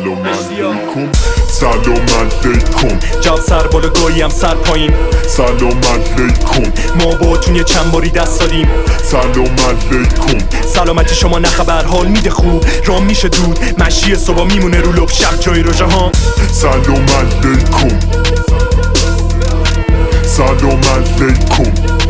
سلام علیکم سلام علیکم جا سر بالا گوییم سر پایین سلام علیکم ما با تون یه چند باری دست دادیم سلام علیکم سلامتی شما نه خبر حال میده خوب رام میشه دود مشی صبح میمونه رو لب شب جای رو جهان سلام علیکم سلام علیکم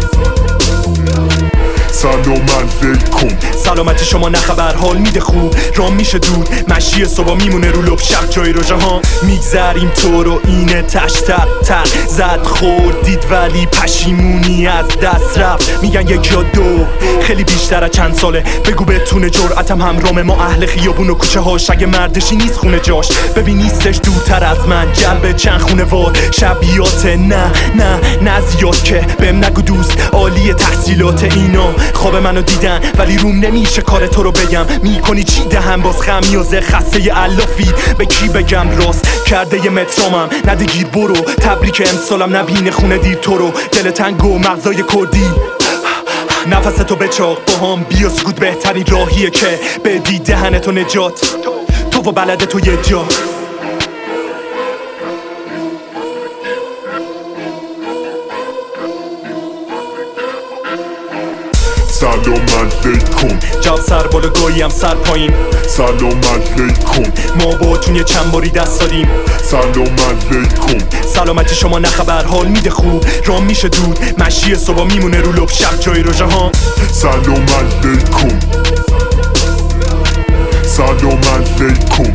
سلام علیکم سلامتی شما نه خبر حال میده خوب رام میشه دود مشی صبح میمونه رو لب شب جای رو جهان میگذریم تو رو اینه تشتر تر زد خوردید ولی پشیمونی از دست رفت میگن یک یا دو خیلی بیشتر از چند ساله بگو بتونه جرأتم همرام ما اهل خیابون و کوچه هاش اگه مردشی نیست خونه جاش ببین نیستش دورتر از من جلب چند خونه وار شبیات نه زیاد که بهم نگو دوست عالی تحصیلات اینا خواب منو دیدن ولی روم نمیشه کار تو رو بگم میکنی چی دهم باز خمیازه خسته علافی به کی بگم راست کرده یه مترامم نده گیر برو تبریک امسالم نبینه خونه دیر تو رو دل تنگ و مغزای کردی نفستو بچاق با هم بیا سکوت بهترین راهیه که بدی دهنتو نجات تو و بلده تو یه جا سلام علیکم جا سر بالا گوییم سر پایین سلام علیکم ما با تون یه چند باری دست دادیم سلام علیکم سلامتی شما نه خبر حال میده خوب رام میشه دود مشی صبح میمونه رو لب شب جای رو جهان سلام علیکم سلام علیکم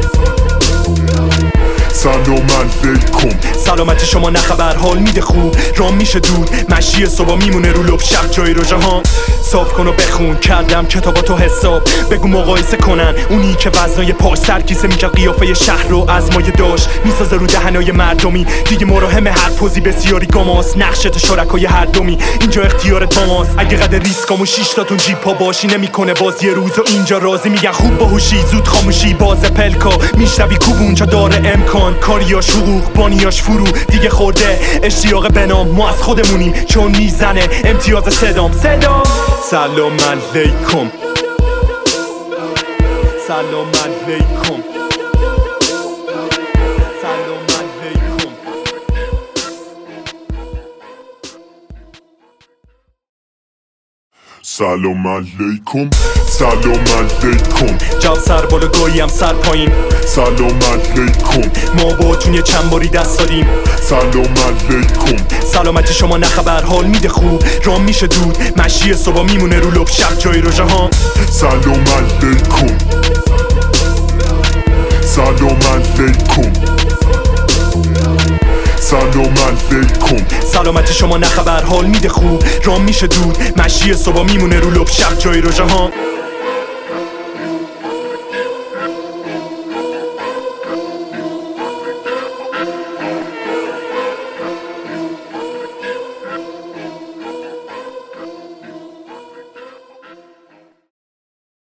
سلام علیکم سلامتی شما نه خبر حال میده خوب رام میشه دود مشی صبح میمونه رو لب شب جای رو جهان صاف کن و بخون کردم کتاباتو حساب بگو مقایسه کنن اونی که وزنای پاش سرکیسه میگه قیافه شهر رو از مایه داشت میسازه رو دهنای مردمی دیگه مراهم هر پوزی بسیاری گاماست نقشت شرکای هر دومی اینجا اختیارت با ماست اگه قدر ریسکامو 6 تاتون جیب پا باشی نمیکنه باز یه روز و اینجا راضی میگن خوب باهوشی زود خاموشی باز پلکا میشنوی کوب اونجا داره امکان کاریاش حقوق بانیاش فرو دیگه خورده اشتیاق بنام ما از خودمونیم چون میزنه امتیاز صدام سلام علیکم سلام علیکم سلام علیکم سلام علیکم سلام علیکم جا سر بالا گوییم سر پایین سلام علیکم ما با تون یه چند باری دست دادیم سلام علیکم سلامتی شما نه خبر حال میده خوب رام میشه دود مشی صبح میمونه رو لب شب جای رو جهان سلام علیکم سلام علیکم سلام علیکم سلامتی شما نه خبر حال میده خوب رام میشه دود مشی صبح میمونه رو لب شب جای رو جهان